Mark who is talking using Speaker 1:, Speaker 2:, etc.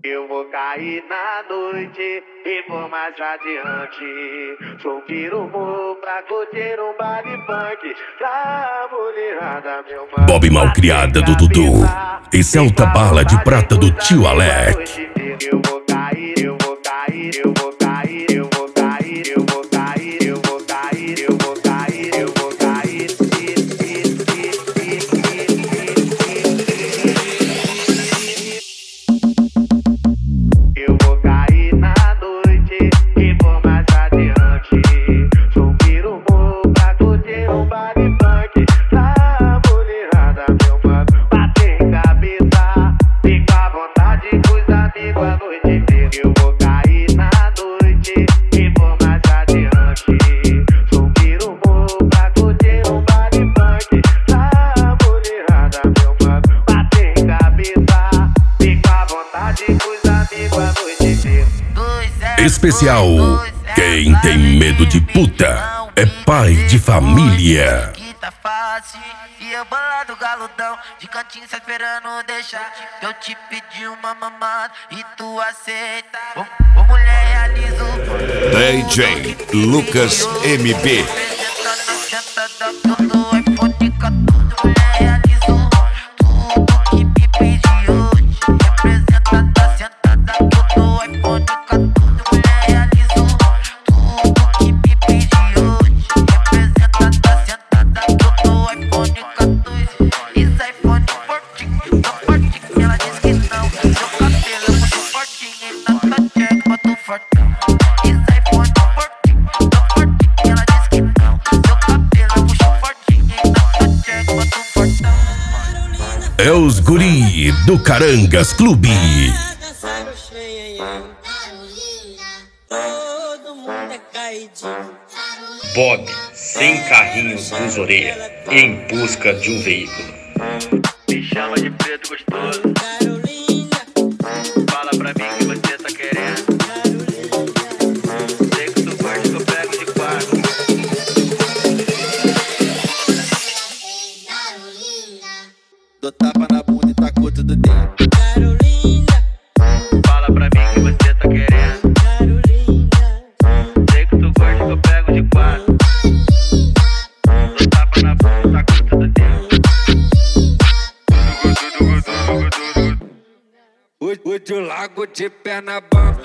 Speaker 1: Eu vou cair na noite e vou mais adiante. Subir o morro pra curtir um baile funk. Pra mulherada, meu mano.
Speaker 2: Bob Malcriada do Dudu e Celta Bala de Prata do Tio Alex.
Speaker 1: Eu vou cair, eu vou cair, eu vou cair, eu vou cair, eu vou cair, eu vou cair, eu vou cair, eu vou cair. Eu vou cair na noite e vou mais adiante. Subir o morro pra curtir um baile funk. Pra mulherada, meu mano, bater cabeça. Fica à vontade com os amigos a noite inteira. Eu vou cair na noite e vou mais adiante. Subir o morro pra curtir um baile funk. Pra mulherada, meu mano, bater cabeça. Fica à vontade com os amigos a noite inteira.
Speaker 2: Especial, quem tem medo de puta é pai de família.
Speaker 3: Que tá fácil, e eu bolado galudão, de cantinho só esperando deixar. Eu te pedi uma mamada e tu aceita. Ô mulher, realiza o
Speaker 4: DJ Lucas MB.
Speaker 2: É os guri do Carangas Clube.
Speaker 5: Bob, sem carrinho dos orelha, em busca de um veículo.
Speaker 1: Me chama de preto gostoso. Fala pra mim que você tá querendo. Sei que tu gosta que eu pego de quatro.
Speaker 6: Dou tapa na bunda e tacou tudo dentro.
Speaker 1: Fala pra mim que você tá querendo. Sei que tu gosta que eu pego de quatro. Dou tapa na bunda e tacou tudo dentro.
Speaker 6: Hoje eu largo de perna bamba.